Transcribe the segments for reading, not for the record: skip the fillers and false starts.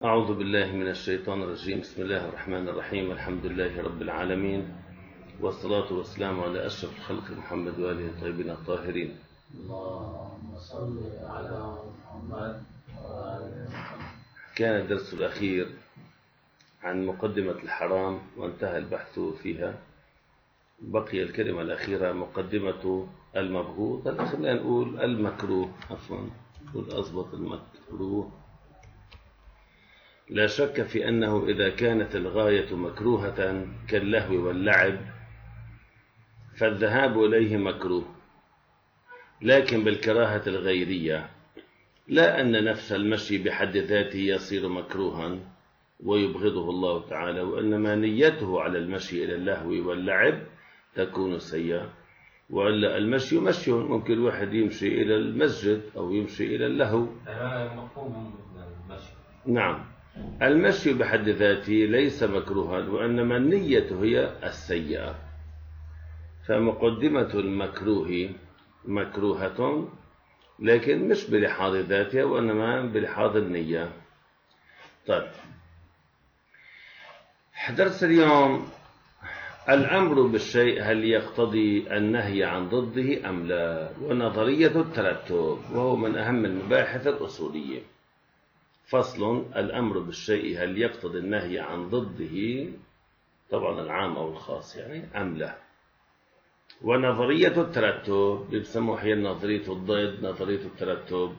أعوذ بالله من الشيطان الرجيم. بسم الله الرحمن الرحيم. الحمد لله رب العالمين، والصلاة والسلام على أشرف الخلق محمد وآله الطيبين الطاهرين. اللهم صل على محمد وآل محمد. كان الدرس الأخير عن مقدمة الحرام وانتهى البحث فيها. بقي الكلمة الأخيرة مقدمة المبغوض. خلينا نقول المكروه، نقول أضبط المكروه. لا شك في أنه إذا كانت الغاية مكروهة كاللهو واللعب فالذهاب إليه مكروه، لكن بالكراهة الغيرية، لا أن نفس المشي بحد ذاته يصير مكروها ويبغضه الله تعالى، وإنما نيته على المشي إلى اللهو واللعب تكون سيئة. وإلا المشي مشي، ممكن الواحد يمشي إلى المسجد أو يمشي إلى اللهو. نعم، المشي بحد ذاته ليس مكروها، وإنما النية هي السيئة. فمقدمة المكروه مكروهة، لكن مش بلحاظ ذاتها وإنما بلحاظ النية. طيب، درس اليوم الأمر بالشيء هل يقتضي النهي عن ضده أم لا، ونظرية الترتب، وهو من أهم المباحث الأصولية. فصل: الأمر بالشيء هل يقتضي النهي عن ضده، طبعا العام أو الخاص يعني، أم لا. ونظرية الترتب بيسموها هي نظرية الضد، نظرية الترتب.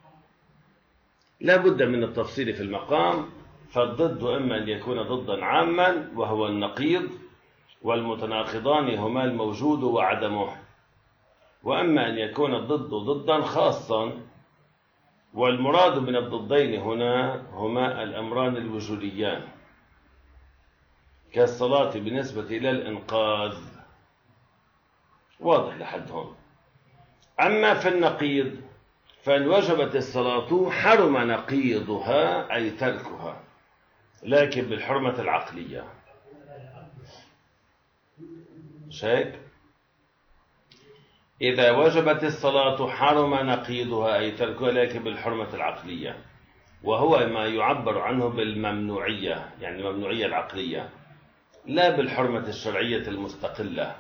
لا بد من التفصيل في المقام، فالضد إما أن يكون ضدا عاما وهو النقيض، والمتناقضان هما الموجود وعدمه، وأما أن يكون الضد ضدا خاصا، والمراد من الضدين هنا هما الأمران الوجوديان كالصلاة بالنسبة إلى الإنقاذ. واضح لحد هون. أما في النقيض فإن وجبت الصلاة حرم نقيضها أي تركها، لكن بالحرمة العقلية. شايف؟ إذا وجبت الصلاة حرم نقيضها أي تركها، لكن بالحرمة العقلية، وهو ما يعبر عنه بالممنوعية، يعني الممنوعية العقلية، لا بالحرمة الشرعية المستقلة.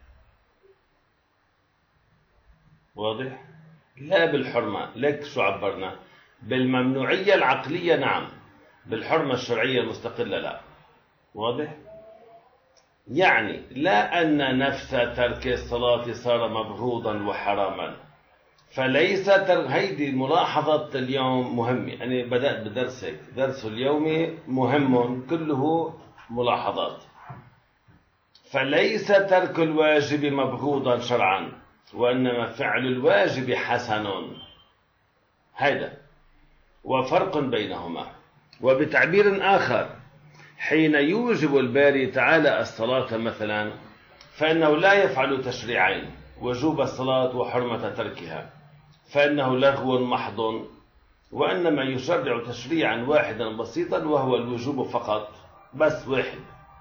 واضح؟ لا بالحرمة، لك شو عبرنا؟ بالممنوعية العقلية نعم، بالحرمة الشرعية المستقلة لا. واضح؟ يعني لا أن نفس ترك الصلاة صار مبغوضا وحراما، فليس هيدي ملاحظة اليوم مهمة. أنا بدأت بدرسك، درس اليوم مهم كله ملاحظات. فليس ترك الواجب مبغوضا شرعا، وإنما فعل الواجب حسن. هذا وفرق بينهما. وبتعبير آخر، حين يوجب الباري تعالى الصلاة مثلا، فإنه لا يفعل تشريعين، وجوب الصلاة وحرمة تركها، فإنه لغو محض، وإنما يشرع تشريعا واحدا بسيطا وهو الوجوب فقط، بس واحد.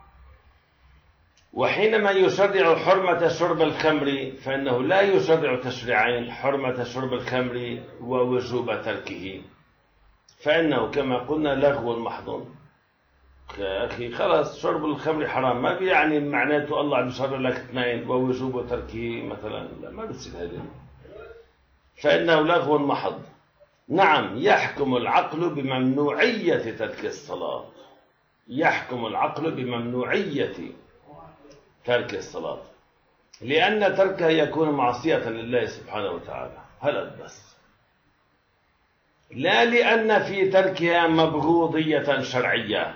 وحينما يشرع حرمة شرب الخمر فإنه لا يشرع تشريعين، حرمة شرب الخمر ووجوب تركه، فإنه كما قلنا لغو محض. يا أخي خلاص، شرب الخمر حرام، ما بيعني معناته الله عم يشرع لك اثنين ووجوب تركه مثلا، لا، ما بتصير هذه. فإنه لغو محض. نعم، يحكم العقل بممنوعية ترك الصلاة، يحكم العقل بممنوعية ترك الصلاة، لأن تركها يكون معصية لله سبحانه وتعالى، هلا بس، لا لأن في تركها مبغوضية شرعية.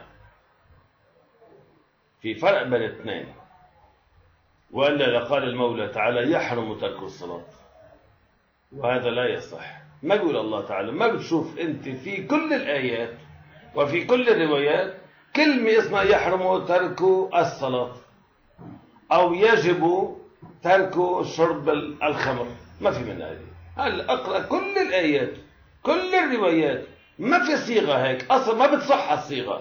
في فرق بين الاثنين. وإلا لقال المولى تعالى يحرم ترك الصلاة، وهذا لا يصح. ما يقول الله تعالى، ما بتشوف أنت في كل الآيات وفي كل الروايات كلمة اسمها يحرم ترك الصلاة أو يجب ترك شرب الخمر، ما في من هذه. هل أقرأ كل الآيات كل الروايات، ما في صيغة هيك أصلا، ما بتصح الصيغة.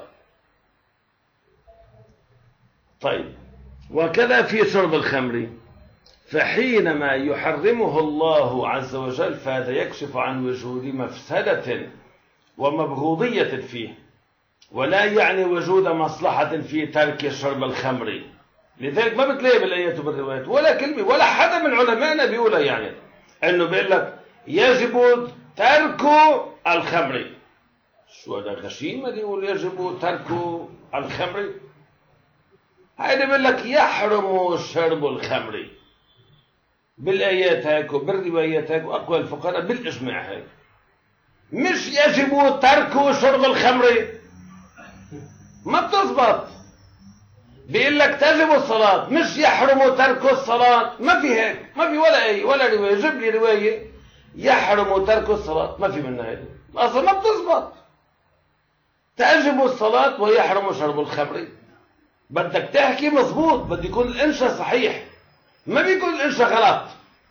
طيب، وكذا في شرب الخمر، فحينما يحرمه الله عز وجل فهذا يكشف عن وجود مفسدة ومبغوضية فيه، ولا يعني وجود مصلحة في ترك شرب الخمر. لذلك ما بتلاقي بالآيات وبالروايات ولا كلمة ولا حدا من علمائنا بيقولها، يعني انه بيقول لك يجب ترك الخمر. شو هذا غشيمة دي يقول يجب ترك الخمر؟ هيدا بيقول لك يحرم شرب الخمر. بالآيات هيك وبالروايات هيك وأقوال الفقهاء بالإجماع هيك. مش يجب ترك شرب الخمر، ما بتزبط. بيقول لك تجب الصلاة، مش يحرم ترك الصلاة. ما في هيك، ما في ولا أي ولا رواية. جيب لي رواية يحرم ترك الصلاة، ما في منها هيك أصلا، ما بتزبط. تجب الصلاة ويحرم شرب الخمر. بدك تحكي مظبوط، بده يكون الإنشاء صحيح، ما بيكون الإنشاء غلط.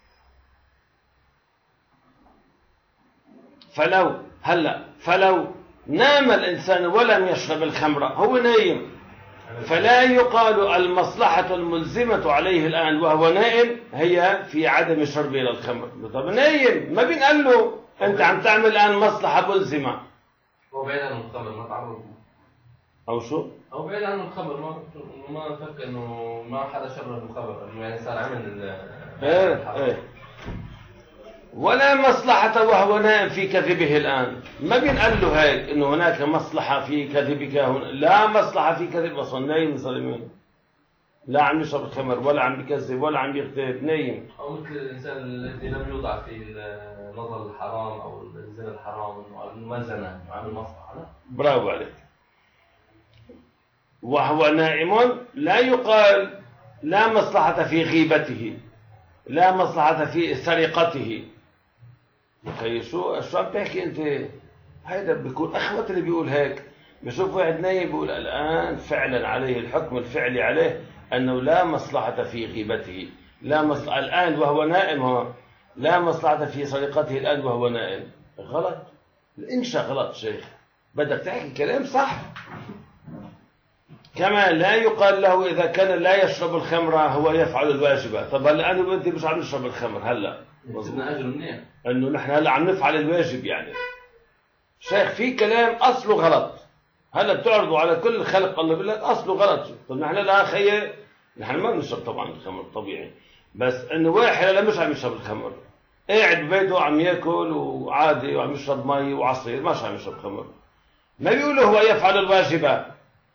فلو نام الإنسان ولم يشرب الخمر، هو نايم، فلا يقال المصلحة الملزمة عليه الآن وهو نائم هي في عدم شربه للخمر. طب نايم ما بنقول له أنت عم تعمل الآن مصلحة ملزمة. هو بعيد عن الخمر، ما تعرض أو شو؟ هو بعيد عن الخمر، ما فكر إنه ما حدا شرب الخمر، إنه يعني صار عمل إيه. ولا مصلحة وهو نائم في كذبه الآن. ما بينقال له هيك إنه هناك مصلحة في كذبك هنا. لا مصلحة في كذب، أصلا نايم ظالمين، لا عم يشرب الخمر ولا عم بيكذب ولا عم يغتاب، نايم. أو مثل الإنسان الذي لم يوضع في النظر الحرام أو الزنا الحرام، إنه ما زنى، إنه عمل مصلحة. لا، برافو عليك. وهو نائم لا يقال لا مصلحة في غيبته، لا مصلحة في سرقته. أخي شو عم تحكي أنت؟ هيدا بيكون أخوة اللي بيقول هيك. بشوف واحد نايم بيقول الآن فعلا عليه الحكم الفعلي عليه أنه لا مصلحة في غيبته، لا مصلحة الآن وهو نائم، لا مصلحة في سرقته الآن وهو نائم. غلط، الإنشاء غلط شيخ، بدك تحكي كلام صح. كما لا يقال له إذا كان لا يشرب الخمر هو يفعل الواجبة. طب هلا أنا وأنت مش عم نشرب الخمر هلا، وصلنا أجر منين؟ إنه نحن هلا عم نفعل الواجب يعني. شيخ في كلام أصله غلط، هلا بتعرضوا على كل الخلق الله بيقول لك أصله غلط. طب نحن لا خيي، نحن ما بنشرب طبعا الخمر طبيعي، بس إنه واحد هلا مش عم يشرب الخمر، قاعد ببيته عم ياكل وعادي وعم يشرب مي وعصير، مش عم يشرب خمر، ما بيقولوا هو يفعل الواجبة.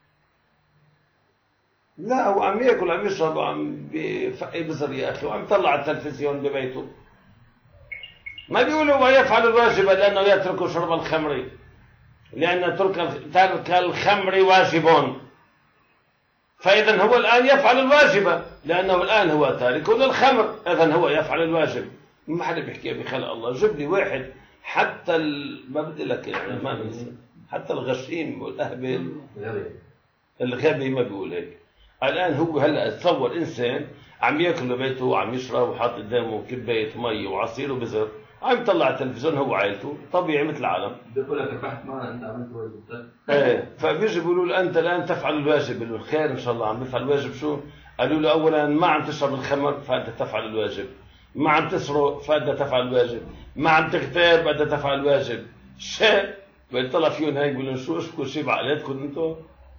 لا، هو عم ياكل عم يشرب وعم بفقي بزر يا اخي وعم يطلع التلفزيون ببيته. ما بيقولوا هو يفعل الواجب لانه يترك شرب الخمر، لان ترك الخمر واجب. فاذا هو الان يفعل الواجب لانه الان هو تارك للخمر، اذا هو يفعل الواجب. ما حدا بيحكي بخلق الله. جيب لي واحد حتى ما بدي لك يعني ما ننسى، حتى الغشيم والاهبل الغبي ما بيقول هيك. الآن هو هلا تصور إنسان عم ياكل ببيته وعم يشرب وحاط قدامه كباية مي وعصير وبزر، عم يطلع التلفزيون هو وعائلته طبيعي مثل العالم. بقول لك ربحت معنا، أنت عملت واجب. إيه، فبيجي بيقولوا له أنت الآن تفعل الواجب. بيقول له خير إن شاء الله عم بفعل الواجب. شو؟ قالوا له أولا ما عم تشرب الخمر فأنت تفعل الواجب، ما عم تسرق فأنت تفعل الواجب، ما عم تغتاب فأنت تفعل الواجب. شيء بيطلع فيهم هيك بيقولوا شو اشكوا شيء بعقلاتكم أنتم؟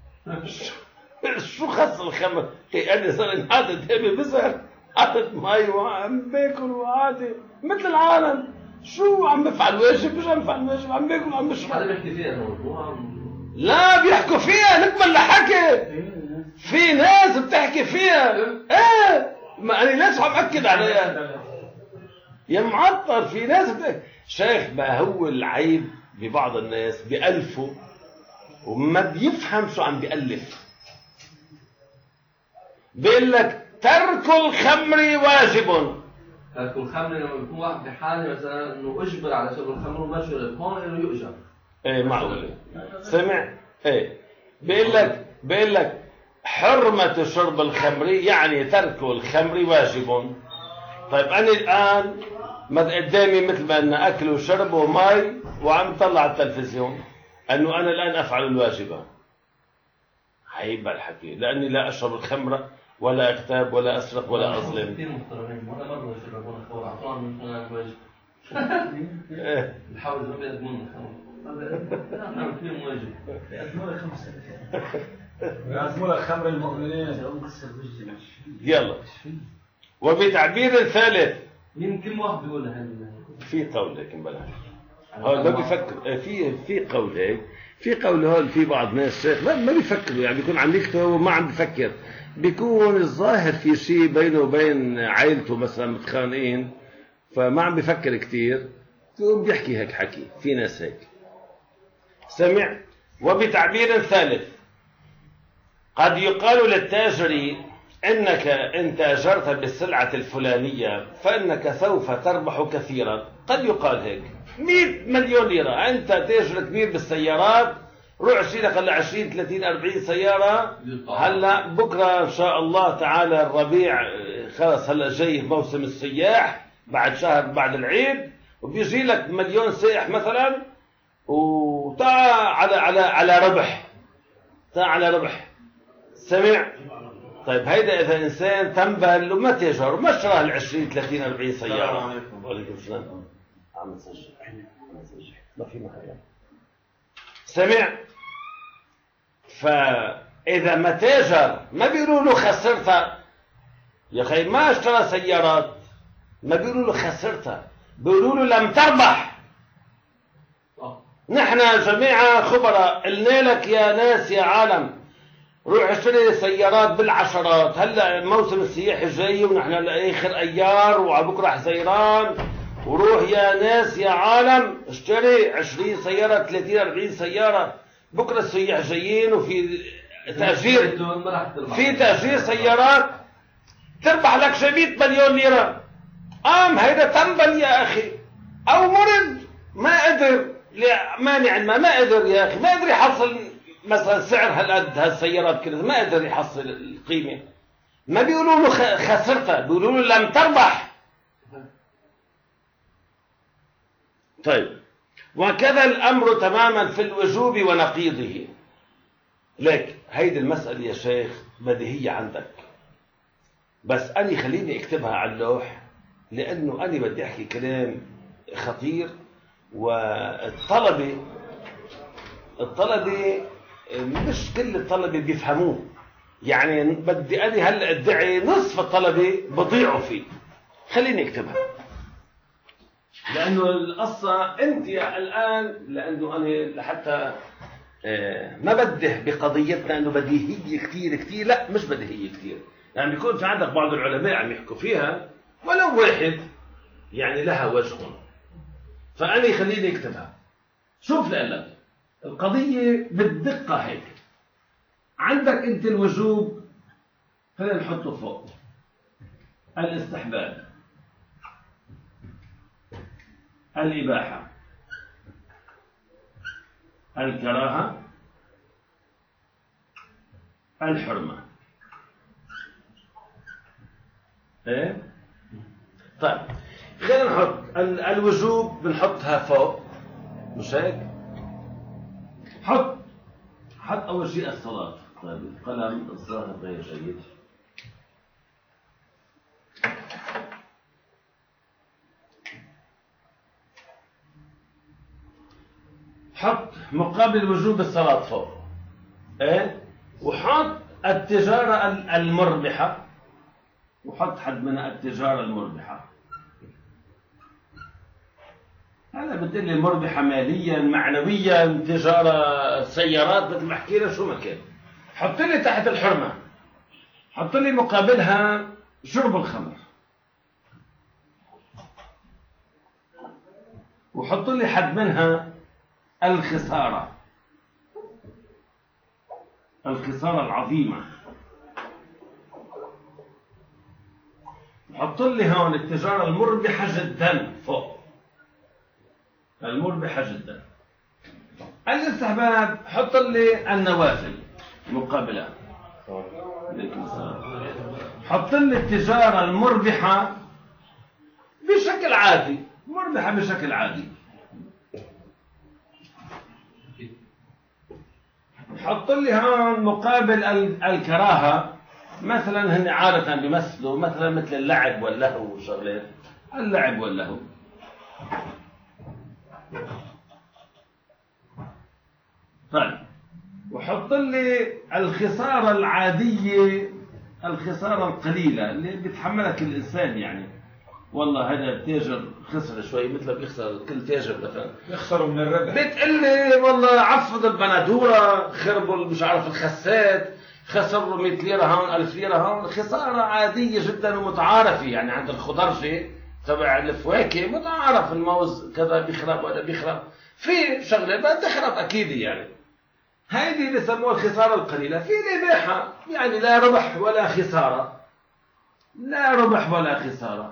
شو خص الخمر؟ أنا صار حاطط هبه بزر، حاطط مي وعم باكل وعادي مثل العالم. شو عم بفعل واجب؟ مش عم بفعل واجب، عم باكل وعم بشرب. هذا بيحكي فيها الموضوع. لا بيحكوا فيها، نكمل لحكي. في ناس بتحكي فيها. ايه، ما انا ليش عم اكد عليها يا معطر؟ في ناس بتحكي. شيخ ما هو العيب ببعض الناس بألفوا وما بيفهم شو عم بيألف. بيقول لك ترك الخمر واجب. ترك الخمر لما يكون واحد بحاله مثلا انه اجبر على شرب الخمر وما شرب، هون انه يؤجر. ايه معقول. سمع؟ ايه، بيقول لك حرمة شرب الخمر يعني ترك الخمر واجب. طيب انا الان قدامي مثل ما ان اكل وشرب ومي وعم طلع التلفزيون، انه انا الان افعل الواجبة. عيب الحكي، لاني لا اشرب الخمر ولا اغتاب ولا اسرق ولا اظلم. كثير محترمين ولا مره يشربون الخمر، اعطونا من الواجب. الحول ما بيقدمون الخمر. نعم في موجه. يعزموا لك خمر المؤمنين. يلا. وبتعبير ثالث يمكن واحد يقولها في قول هيك بلا هو ما بيفكر في قول هيك في قول هون في بعض ناس شيخ ما بيفكروا يعني بيكون عم يكتب وما عم بيفكر بيكون الظاهر في شيء بينه وبين عائلته مثلا متخانقين فما عم بيفكر كثير بيقوم بيحكي هيك حكي في ناس هيك سمع. وبتعبير ثالث قد يقال للتاجر إنك إن تاجرت بالسلعة الفلانية فإنك سوف تربح كثيرا. قد يقال هيك 100 مليون ليرة أنت تاجر كبير بالسيارات روح اشتري لك هلا 20 30 40 سيارة هلا بكرة إن شاء الله تعالى الربيع خلص هلا جاي موسم السياح بعد شهر بعد العيد وبيجي لك مليون سائح مثلا وتعال على ربح تعال على ربح سمع. طيب هيدا إذا إنسان تنبل وما تاجر وما اشترى ال 20 30 40 سيارة. وعليكم السلام. عم نسجل ما في محل سمع. فإذا ما تاجر ما بيقولوا له خسرتها يا أخي ما اشترى سيارات ما بيقولوا له خسرتها بيقولوا له لم تربح. نحن جميعا خبراء قلنا لك يا ناس يا عالم روح اشتري سيارات بالعشرات هلا موسم السياحي جاي ونحن لاخر ايار وعبكره حزيران وروح يا ناس يا عالم اشتري 20 سياره 30 40 سياره بكره السياح جايين وفي تاجير في تاجير سيارات تربح لك شي 100 مليون ليره. هيدا تنبل يا اخي او مرض ما قدر مانع ما قدر يا اخي ما قدر يحصل مثلا سعر هالقد هالسيارات كلها ما قدر يحصل القيمه ما بيقولوا له خسرتها بيقولوا له لم تربح. طيب وكذا الامر تماما في الوجوب ونقيضه. لك هيدي المساله يا شيخ بديهيه عندك بس انا خليني اكتبها على اللوح لانه انا بدي احكي كلام خطير والطلبه مش كل الطلبة بيفهموه يعني بدي أنا هلا ادعي نصف الطلبة بضيعوا فيه. خليني اكتبها لأنه القصة أنت الآن لأنه أنا لحتى ما بده بقضيتنا أنه بديهية كتير لا مش بديهية كتير يعني بيكون في عندك بعض العلماء عم يحكوا فيها ولو واحد يعني لها وجه فأنا خليني اكتبها. شوف لألك القضية بالدقة هيك عندك أنت الوجوب خلينا نحطه فوق الاستحباب الإباحة الكراهة الحرمة ايه طيب خلينا نحط الوجوب بنحطها فوق مش هيك حط أول شيء الصلاة. طيب القلم الظاهر غير جيد حط مقابل وجوب الصلاة فوق ايه وحط التجارة المربحة وحط حد منها التجارة المربحة. هلا بتقول لي مربحة ماليا معنويا تجارة سيارات مثل ما حكينا شو ما كان حط لي تحت الحرمة حط لي مقابلها شرب الخمر وحط لي حد منها الخسارة العظيمة حط لي هون التجارة المربحة جدا فوق المربحة جدا. الاستحباب حط لي النوافل مقابلة حط لي التجارة المربحة بشكل عادي مربحة بشكل عادي حط لي هون مقابل الكراهة مثلا هن عادة بيمثلوا مثلا مثل اللعب واللهو وشغلات اللعب واللهو طيب وحط لي الخسارة العادية، الخسارة القليلة اللي بيتحملك الإنسان يعني. والله هذا التاجر خسر شوي مثل بيخسر كل تاجر مثلا، يخسروا من الربح. بتقول لي والله عفض البندورة، خربوا مش عارف الخسات، خسروا 100 ليرة هون 1000 ليرة هون. خسارة عادية جدا ومتعارفة يعني. عند الخضرجة تبع الفواكه متعارف الموز كذا بيخرب ولا بيخرب، في شغلة بقى تخرب أكيد يعني. هيدي اللي بسموها الخسارة القليلة. في الإباحة يعني لا ربح ولا خسارة، لا ربح ولا خسارة.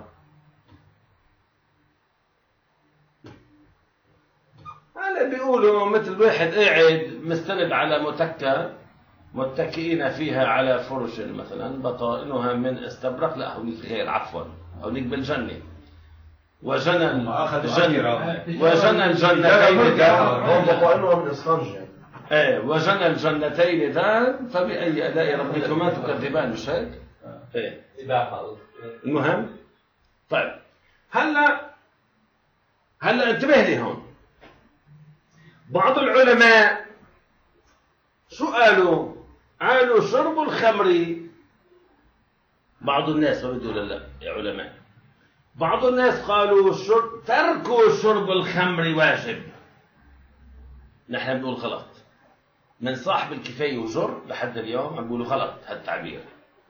هلا بيقولوا مثل واحد قاعد مستند على متكة متكئين فيها على فرش مثلا بطائنها من استبرق، لا هونيك غير، عفوا هونيك بالجنة. وجنى الجنتين هم بطائنها من اسفنج يعني. ايه وجنى الجنتين دان فبأي آلاء ربكما تكذبان، مش هيك؟ ايه المهم. طيب هلا انتبه لي هون. بعض العلماء شو قالوا؟ قالوا شرب الخمر، بعض الناس ما بدوا لا يا علماء، بعض الناس قالوا ترك شرب الخمر واجب. نحن بنقول غلط. من صاحب الكفاية وجر لحد اليوم عم بيقولوا غلط هالتعبير،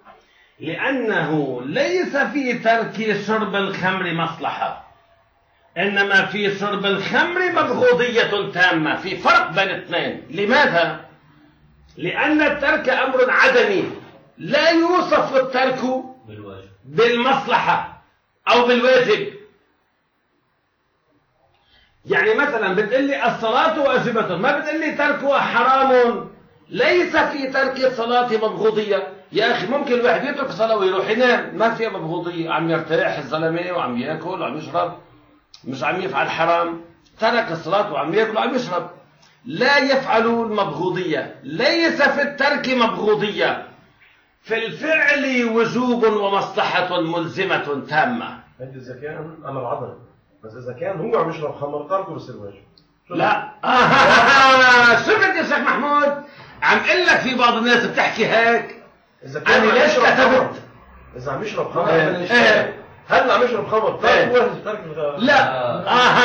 لأنه ليس في ترك شرب الخمر مصلحة، إنما في شرب الخمر مبغوضية تامة. في فرق بين الاثنين. لماذا؟ لأن الترك أمر عدمي لا يوصف الترك بالمصلحة أو بالواجب. يعني مثلا بتقول لي الصلاة واجبة، ما بتقول لي تركها حرام. ليس في ترك الصلاة مبغوضية. يا أخي ممكن الواحد يترك صلاة ويروح ينام، ما فيها مبغوضية، عم يرتاح الزلمة وعم يأكل وعم يشرب، مش عم يفعل حرام، ترك الصلاة وعم يأكل وعم يشرب. لا يفعلون مبغوضية. ليس في الترك مبغوضية، في الفعل وجوب ومصلحة ملزمة تامة. إذا كان أمر عدم، بس إذا كان هو عم يشرب خمر تركه بصير واجب. لا شفت يا شيخ محمود؟ عم اقول لك في بعض الناس بتحكي هيك. إذا كان أنا ليش كتبت؟ إذا عم يشرب خمر هل عم يشرب خمر ترك لا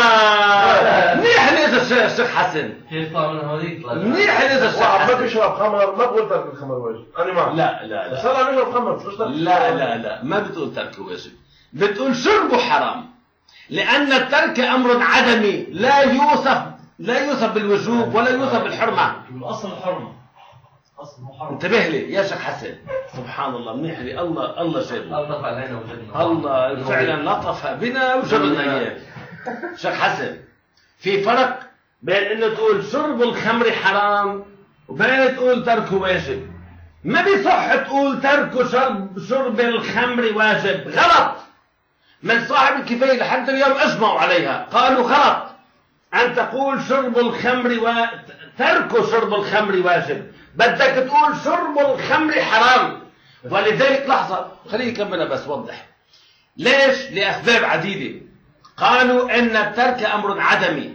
منيح إذا الشيخ حسن، منيح إذا الشيخ حسن ما بيشرب خمر ما بقول ترك الخمر واجب. أنا معك. لا بس هلا عم يشرب خمر لا ما بتقول ترك واجب، بتقول شربه حرام. لأن الترك أمر عدمي لا يوصف بالوجوب ولا يوصف بالحرمة. الأصل الحرمة، أصل محرم. انتبه لي يا شيخ حسن، سبحان الله منيح لي. الله جابنا، لطف علينا وجدنا، الله فعلا لطف بنا وجبنا اياه. شيخ حسن، في فرق بين انه تقول شرب الخمر حرام وبين تقول تركه واجب. ما بيصح تقول ترك شرب الخمر واجب، غلط. من صاحب الكفاية لحد اليوم اجمعوا عليها، قالوا غلط ان تقول شرب الخمر ترك شرب الخمر واجب، بدك تقول شرب الخمر حرام. ولذلك لحظة خليني أكملها بس وضح ليش. لأسباب عديدة. قالوا إن الترك أمر عدمي.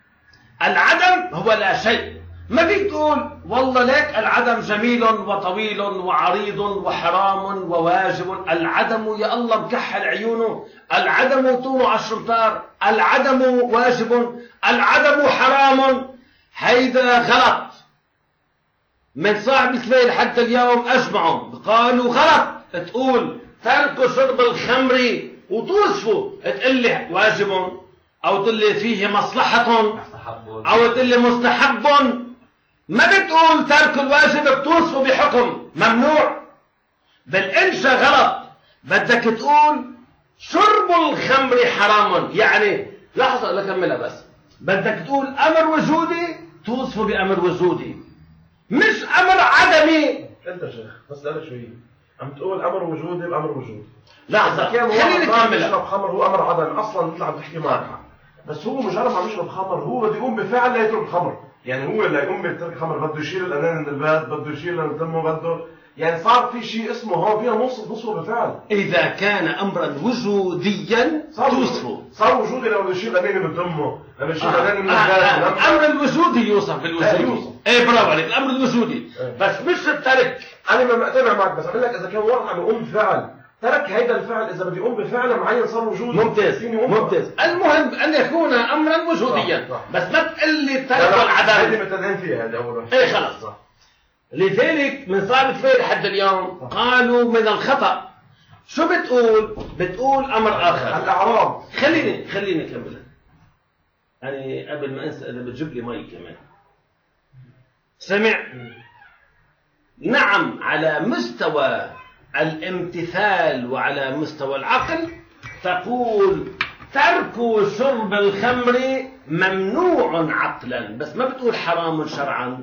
العدم هو لا شيء. ما فيك تقول والله ليك العدم جميل وطويل وعريض وحرام وواجب. العدم يا الله مكحل عيونه، العدم طوله 10 أمتار، العدم واجب، العدم حرام. هيدا غلط. من صاحب الكفاية لحتى اليوم أجمعوا قالوا غلط تقول ترك شرب الخمر وتوصفه تقول لي واجب أو تقول لي فيه مصلحة أو تقول لي مستحب. ما بتقول ترك الواجب بتوصفه بحكم ممنوع. بالإنشاء غلط. بدك تقول شرب الخمر حرام. يعني لحظة لكملها بس. بدك تقول أمر وجودي توصفه بأمر وجودي، مش أمر عدمي. أنت شيخ بس لا شوي عم تقول أمر وجودي بأمر وجودي. لحظة خليني أكملها. يشرب خمر هو أمر عدمي أصلا. أنت عم تحكي معك بس هو مجرد عم يشرب خمر هو بده يقوم بفعل لا يترك الخمر. يعني هو اللي يقوم بترك الخمر، بده يشيل الأنان من الباب، بده يشيل من تمه، بده يعني صار في شيء اسمه هون فينا نوصفه بالفعل. إذا كان أمرا وجوديا توصفه. صار وجودي لما بشيل أناني من دمه، لما بشيل أناني من الناس. الأمر الوجودي يوصف بالوجودي. إيه برافو عليك، الأمر الوجودي. بس مش الترك. أنا ما مقتنع معك، بس أقول لك إذا كان واحد عم يقوم بفعل ترك هيدا الفعل، إذا بدي يقوم بفعل معين صار وجودي. ممتاز. المهم أن يكون أمرا وجوديا. بس ما تقول لي الترك والعدم. هذه متنين فيها هذا أول واحد. إيه خلص. لذلك من صار كثير لحد اليوم قالوا من الخطأ. شو بتقول؟ بتقول أمر آخر. الأعراض. خليني أكمل. يعني قبل ما أنسى إذا بتجيب لي مي كمان. سمع؟ نعم، على مستوى الامتثال وعلى مستوى العقل تقول ترك شرب الخمر ممنوع عقلا، بس ما بتقول حرام شرعا.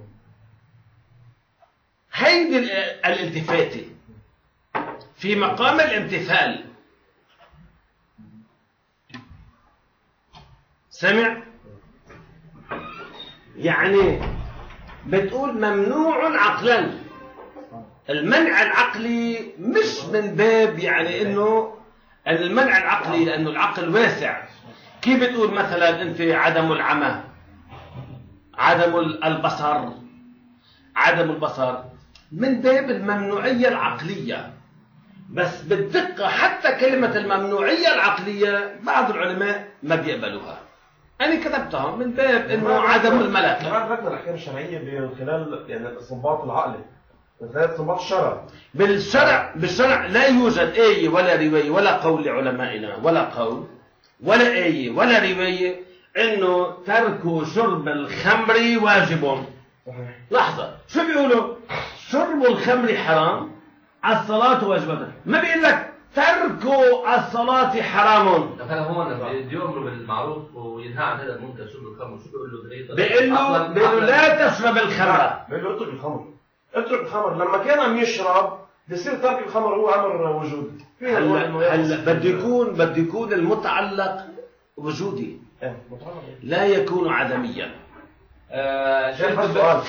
هيدي الالتفاتة في مقام الامتثال. سمع؟ يعني بتقول ممنوع عقلا. المنع العقلي مش من باب يعني انه المنع العقلي لانه العقل واسع. كيف بتقول مثلا انت عدم العمى، عدم البصر من باب الممنوعية العقلية. بس بالدقة حتى كلمة الممنوعية العقلية بعض العلماء ما بيقبلوها. أنا كتبتها من باب إنه عدم الملكة. ما أدركنا الأحكام الشرعية من خلال يعني الاستنباط العقلي، من خلال استنباط الشرع. بالشرع لا يوجد آية ولا رواية ولا قول لعلمائنا ولا قول ولا آية ولا رواية إنه ترك شرب الخمر واجب. لحظة، شو بيقولوا؟ شرب الخمر حرام، الصلاة واجبة. ما بيقول لك ترك الصلاة حرام. مثلا هون بيأمروا بالمعروف وينهى عن هذا المنكر شرب الخمر، شو بيقول له؟ بيقول له لا تشرب الخمر. بيقول له اترك الخمر. لما كان عم يشرب بصير ترك الخمر هو امر وجودي. هلا بده يكون المتعلق وجودي، لا يكون عدميا. شايف السؤال؟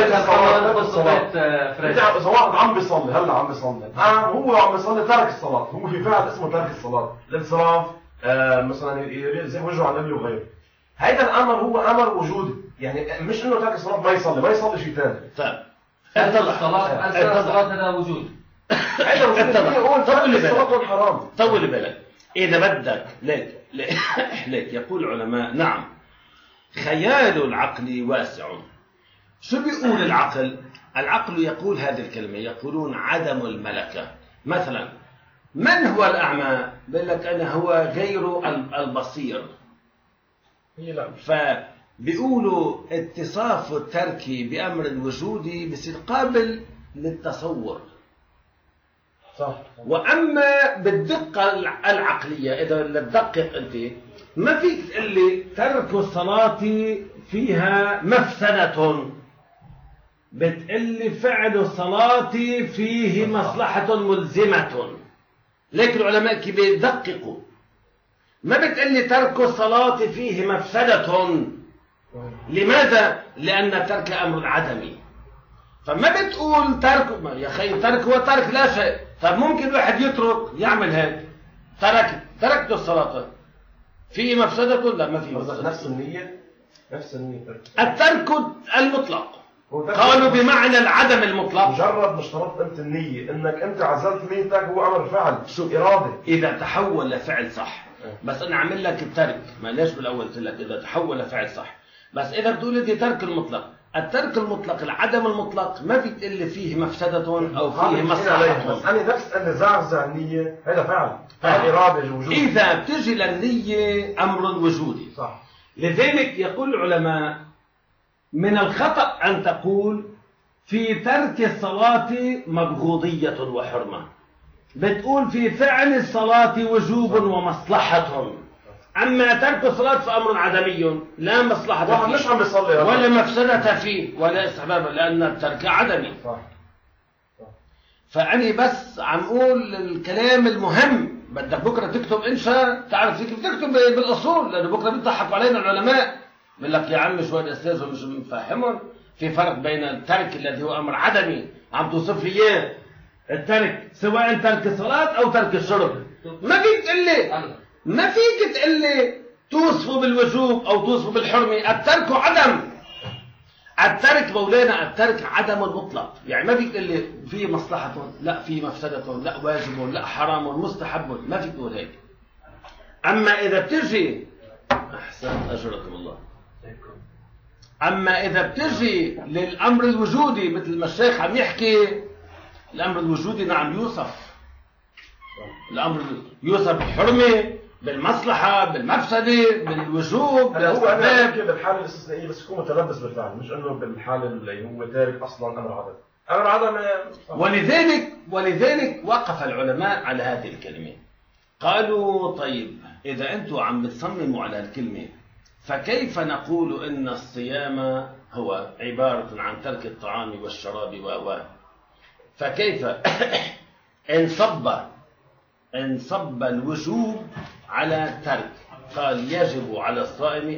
إذا واحد عم بيصلي هلا عم بيصلي، هو عم بيصلي ترك الصلاة، هو في فعل اسمه ترك الصلاة، الانصراف، مثلا يزح وجهه عن قبله وغيره. هيدا الأمر هو أمر وجودي، يعني مش إنه ترك الصلاة ما يصلي شيء ثاني. طيب الصلاة هذا وجود. هيدا وجود. طول الصلاة والحرام. طول بالك. إذا بدك ليك يقول العلماء نعم خيال العقل واسع. شو بيقول العقل؟ العقل يقول هذه الكلمة، يقولون عدم الملكة. مثلا من هو الأعمى؟ بيقول لك أنا هو غير البصير. فبيقولوا اتصاف الترك بأمر وجودي بصير قابل للتصور. صح. وأما بالدقة العقلية إذا تدقق أنت ما فيك تقول لي ترك الصلاة فيها مفسدة، بتقول لي فعل الصلاة فيه مصلحة ملزمة. لكن العلماء كيف بيدققوا، ما بتقول لي ترك الصلاة فيه مفسدة. لماذا؟ لأن الترك أمر عدمي. فما بتقول ترك يا أخي ترك هو ترك لا شيء. طب ممكن واحد يترك يعمل هيك، تركت الصلاة في مفسدة؟ لا ما في مفسدة. نفس النية الترك المطلق قالوا بمعنى العدم المطلق. مجرد ما اشترطت انت النية انك انت عزلت نيتك هو امر فعل ارادة. اذا تحول لفعل صح. بس انا اعمل لك الترك، ما ليش بالاول قلت لك اذا تحول لفعل صح. بس اذا بتقول لي ترك المطلق، الترك المطلق العدم المطلق ما في تقول لي فيه مفسدة او فيه مصلحة. بس انا نفس اللي زعزع النية هذا فعل ارادة وجود. اذا بتجي للنية امر وجودي. صح. لذلك يقول العلماء من الخطأ أن تقول في ترك الصلاة مبغوضية وحرمة. بتقول في فعل الصلاة وجوب ومصلحة. أما ترك الصلاة فأمر عدمي لا مصلحة فيه مش عم بيصلي ولا مفسدة فيه ولا استحباب، لأن الترك عدمي. فأني بس عم أقول الكلام المهم. بدك بكرة تكتب إنشاء تعرف كيف تكتب بالأصول، لأنه بكرة بيضحكوا علينا العلماء بيقول لك يا عم شو الأستاذ ومش مفهمهم. في فرق بين الترك الذي هو أمر عدمي عم توصف لي إياه، الترك سواء ترك الصلاة أو ترك الشرب. ما فيك تقول لي توصفه بالوجوب أو توصفه بالحرمة. الترك عدم. الترك مولانا الترك عدم مطلق، يعني ما فيك تقول لي في مصلحة، لا في مفسدة، لا واجب، لا حرام، مستحب، ما فيك تقول هيك. أما إذا بتجي أحسن أجركم الله، أما إذا بتجي للأمر الوجودي مثل ما الشيخ عم يحكي، الأمر الوجودي نعم يوصف، الأمر يوصف بالحرمة، بالمصلحة، بالمفسدة، بالوجوب، هو أنا بالاستحباب. بحكي بالحالة الاستثنائية بس يكون متلبس بالفعل، مش إنه بالحالة اللي هو تارك أصلا أمر عدم. أمر عدم ولذلك وقف العلماء على هذه الكلمة. قالوا طيب إذا أنتم عم بتصمموا على الكلمة، فكيف نقول إن الصيام هو عبارة عن ترك الطعام والشراب فكيف انصب الوجوب على الترك؟ قال يجب على الصائم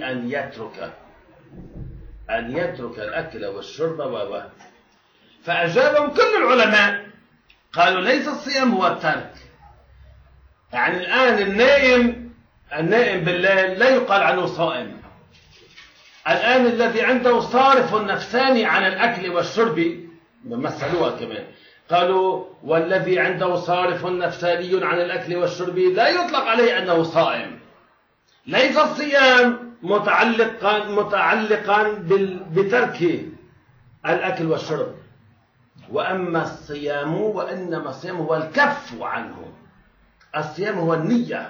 أن يترك الأكل والشرب فأجابهم كل العلماء قالوا ليس الصيام هو الترك. يعني الآن النائم بالليل لا يقال عنه صائم. الآن الذي عنده صارف نفساني عن الأكل والشرب، مثلوها كمان، قالوا والذي عنده صارف نفساني عن الأكل والشرب لا يطلق عليه أنه صائم. ليس الصيام متعلقا بترك الأكل والشرب، وإنما الصيام هو الكف عنه. الصيام هو النية،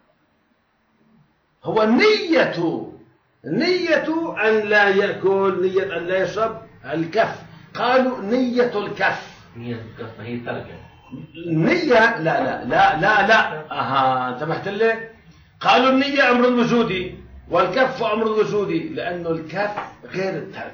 نية أن لا يأكل، نية أن لا يشرب، الكف. قالوا نية الكف. ما هي التركة. النية لا انتبهت لي؟ قالوا النية أمر وجودي والكف أمر وجودي، لأنه الكف غير الترك.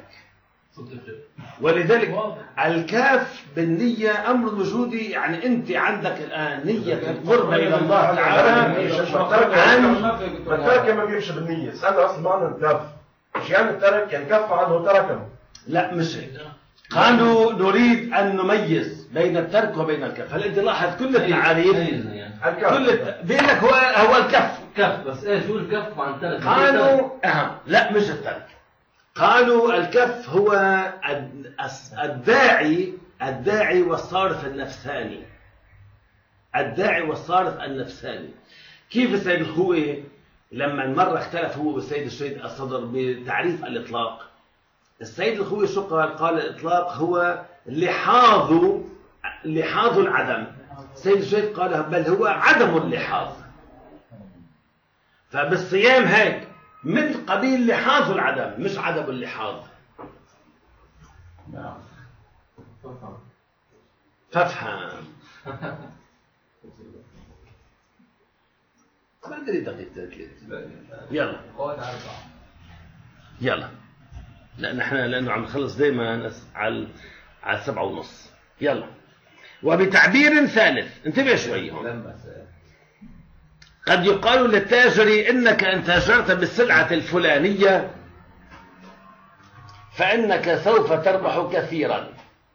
ولذلك الكاف بالنية أمر وجودي، يعني أنت عندك الآن نية القرب إلى الله تعالى. الترك ما بيمشي بالنية. سألنا أصل معنى الكف، مش يعني الترك يعني كف عنه تركه. لا مش هيك. قالوا نريد أن نميز بين الترك وبين الكف. هل أنت لاحظ كل التعاريف بيقول لك هو الكف. بس إيش هو الكف عن الترك؟ قالوا لا مش الترك. قالوا الكف هو الداعي والصارف النفساني. الداعي والصارف النفساني. كيف السيد الخوئي لما مرة اختلف هو والسيد الشهيد الصدر بتعريف الإطلاق، السيد الخوئي شو قال؟ قال الإطلاق هو لحاظ العدم. السيد الشهيد قال بل هو عدم اللحاظ. فبالصيام هيك من قبيل لحاظ العدم مش عدم اللحاظ. فافهم. ما ادري دقيقتين ثلاث. يلا لا نحن لانه عم نخلص دائما على 7:30. يلا. وبتعبير ثالث انتبه شوي هون. قد يقال للتاجر إنك إن تاجرت بالسلعة الفلانية فإنك سوف تربح كثيرا.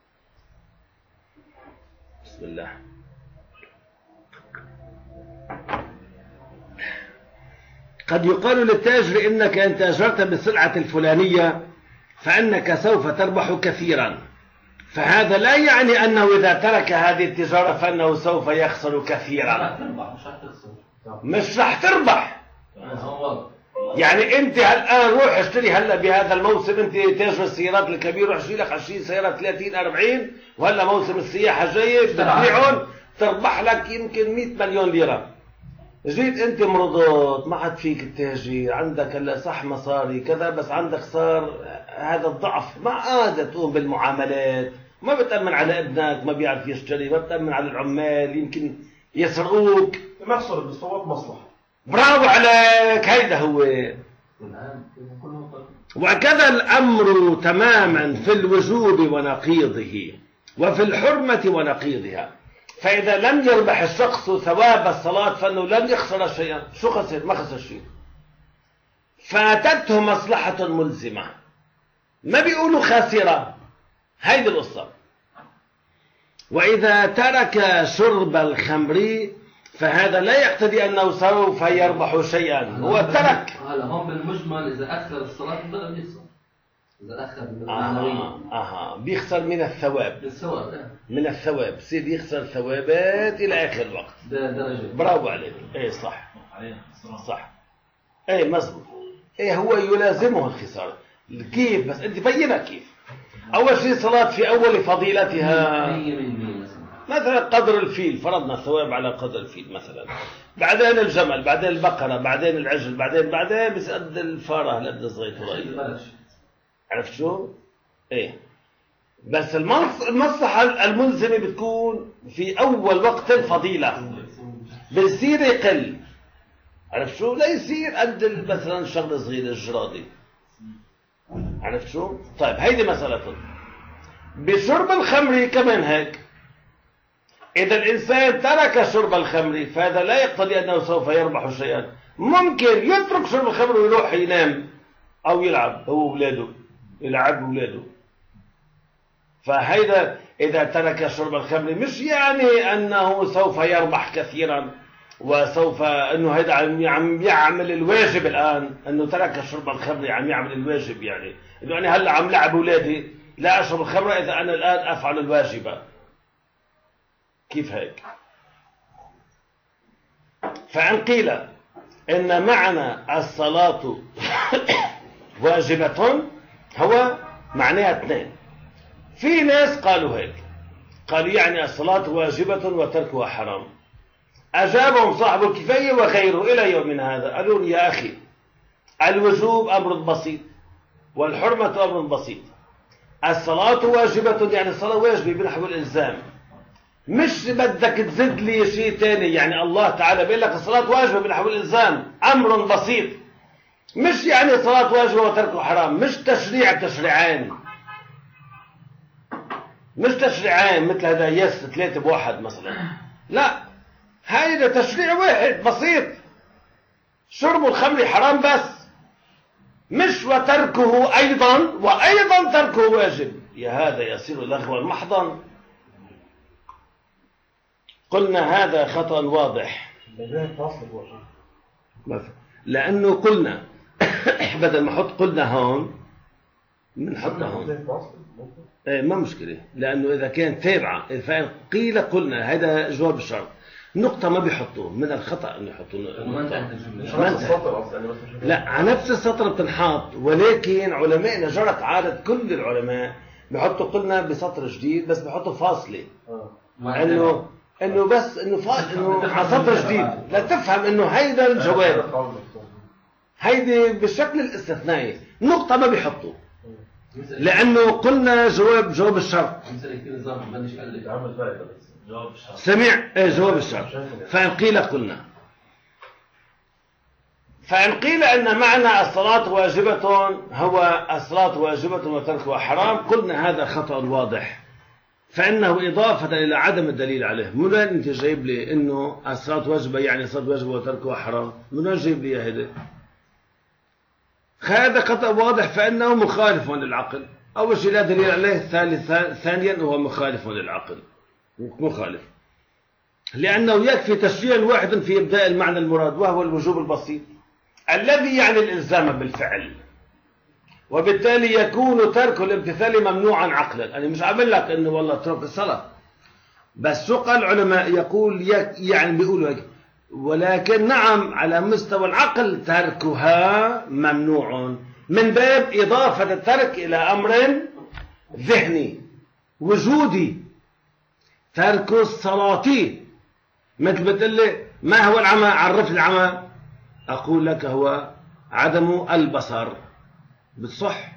بسم الله. قد يقال للتاجر إنك إن تاجرت بالسلعة الفلانية فإنك سوف تربح كثيرا، فهذا لا يعني أنه إذا ترك هذه التجارة فإنه سوف يخسر كثيرا. مش رح تربح. يعني انت الان روح اشتري هلا بهذا الموسم، انت تاجر السيارات الكبير روح اشتري لك 20 سياره 30 40، وهلا موسم السياحه جاي بتبيعهم تربح لك يمكن 100 مليون ليره. جيت انت مرضت ما عاد فيك تتاجر، عندك هلا صح مصاري كذا بس عندك صار هذا الضعف، ما عاد تقوم بالمعاملات، ما بتأمن على ابنك ما بيعرف يشتري، ما بتأمن على العمال يمكن يسرقوك. مخسر بالصواب مصلحة. برافو عليك. هيدا هو. وكذا الأمر تماما في الوجوب ونقيضه وفي الحرمة ونقيضها. فإذا لم يربح الشخص ثواب الصلاة فإنه لن يخسر شيئا. شو خسر؟ ما خسر شيء. فاتته مصلحة ملزمة. ما بيقولوا خاسرة. هيدي القصة. وإذا ترك شرب الخمر فهذا لا يقتضي أنه سوف يربح شيئا، هو ترك. هلا هون بالمجمل إذا أخر الصلاة بقى بيخسر. إذا أخر معنويا بيخسر من الثواب. بالثواب من الثواب بصير يخسر ثوابات إلى آخر الوقت. ده درجة. برافو عليك. إيه صح. صح. إيه مزبوط. إيه هو يلازمه الخسارة. كيف؟ بس أنت بينها كيف. أول شيء صلاة في أول فضيلتها 100% مثلا قدر الفيل، فرضنا الثواب على قدر الفيل مثلا، بعدين الجمل، بعدين البقرة، بعدين العجل، بعدين بس قد الفارة هالقد صغيرة. عرفت شو؟ ايه بس المصلحة الملزمة بتكون في أول وقت الفضيلة، بيصير يقل. عرفت شو؟ لا يصير قد مثلا شغلة صغيرة الجرادة. عرفت شو؟ طيب هيدي مسألة. بشرب الخمر كمان هيك، إذا الإنسان ترك شرب الخمر فهذا لا يقتضي أنه سوف يربح شيئا. ممكن يترك شرب الخمر ويروح ينام أو يلعب هو وولاده، يلعب وولاده. فهذا إذا ترك شرب الخمر مش يعني أنه سوف يربح كثيرا وسوف أنه هذا عم يعمل الواجب الآن، أنه ترك شرب الخمر عم يعمل الواجب، يعني أنه أنا هلا عم لعب أولادي لا أشرب الخمر إذا أنا الآن أفعل الواجب. كيف هيك؟ فإن قيل إن معنى الصلاة واجبة هو معناها اثنين. في ناس قالوا هيك، قالوا يعني الصلاة واجبة وتركها حرام. أجابهم صاحب الكفاية وغيره إلى يومنا هذا، قالوا يا أخي الوجوب أمر بسيط والحرمة أمر بسيط. الصلاة واجبة يعني الصلاة واجبة بنحو الإلزام، مش بدك تزد لي شيء تاني. يعني الله تعالى بيقول لك الصلاة واجبة بنحو الإلزام، أمر بسيط، مش يعني الصلاة واجبة وتركه حرام. مش تشريع تشريعين، مش تشريعين مثل هذا يس 3 بواحد مثلا، لا، هذا تشريع واحد بسيط. شرب الخمر حرام بس، مش وتركه أيضا وأيضا تركه واجب. يا هذا يصير لغوا محضا. قلنا هذا خطأ واضح، لأنه قلنا بدل ما حط قلنا هون بنحطها هون. ايه ما مشكلة، لأنه إذا كان تابعة فإن قيل قلنا هذا جواب الشرط. نقطة ما بيحطوه، من الخطأ أن يحطوه لا على نفس السطر بتنحط. ولكن علمائنا جرت عادة كل العلماء بيحطوا قلنا بسطر جديد بس بيحطوا فاصلة، انه بس انه على سطر جديد لا تفهم انه هيدا الجواب، هيدي بالشكل الاستثنائي. نقطة ما بيحطوا لأنه قلنا جواب الشرط. سمع جواب الشرط. فإن قيل قلنا، فإن قيل أن معنى الصلاة واجبة هو الصلاة واجبة وتركها حرام، قلنا هذا خطأ واضح، فإنه إضافة إلى عدم الدليل عليه. من وين أنت جايب لي إنه الصلاة واجبة يعني الصلاة واجبة وتركها حرام؟ من وين جايب لي هذا؟ هذا خطأ واضح، فإنه مخالف للعقل. أول شيء لا دليل عليه، ثانيا هو مخالف للعقل، مخالف، لأنه يكفي تشريع واحد في إبداء المعنى المراد، وهو الوجوب البسيط الذي يعني الإلزام بالفعل، وبالتالي يكون ترك الامتثال ممنوعا عقلا. أنا مش عامل لك إنه والله ترك الصلاة، بس شو قال العلماء؟ يقول يعني بيقولوا هيك، ولكن نعم على مستوى العقل تركها ممنوع، من باب إضافة الترك إلى أمر ذهني وجودي. ترك الصلاة مثل بتقول لي ما هو العمى؟ عرف العمى، أقول لك هو عدم البصر. بتصح؟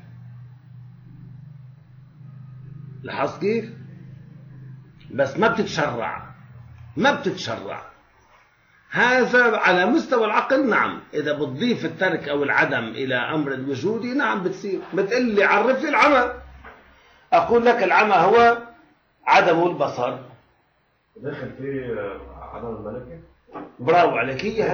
لاحظت كيف؟ بس ما بتتشرع. هذا على مستوى العقل نعم، إذا بتضيف الترك أو العدم إلى أمر الوجودي نعم بتصير. بتقول لي عرف لي العمى، أقول لك العمى هو عدم البصر. داخل في عدم الملكة. برافو عليك، هي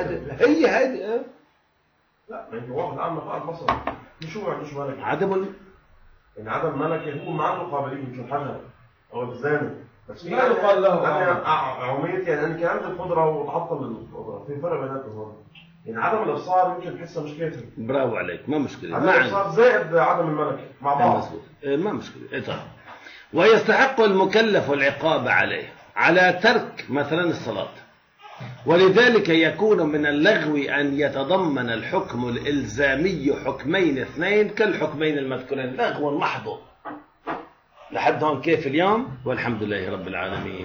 هذه لا ما يمكن واحد عم فقط بصر، مش هو عندوش ملكة. عدم يعني عدم ملكه هو ما عنده قابليه مثل الحجر او الزاني، بس ما يقال له انا عميتي يعني انا كان عندي القدره وتعطل في فرق بيناتهم. يعني عدم الابصار يمكن تحسها مشكلته. برافو عليك، ما مشكله. عدم الابصار زائد عدم الملكه مع بعض. ما مشكله. طيب. ويستحق المكلف العقاب عليه على ترك مثلا الصلاة، ولذلك يكون من اللغو أن يتضمن الحكم الإلزامي حكمين اثنين كالحكمين المذكورين، لغو محض. لحد هون كيف اليوم؟ والحمد لله رب العالمين.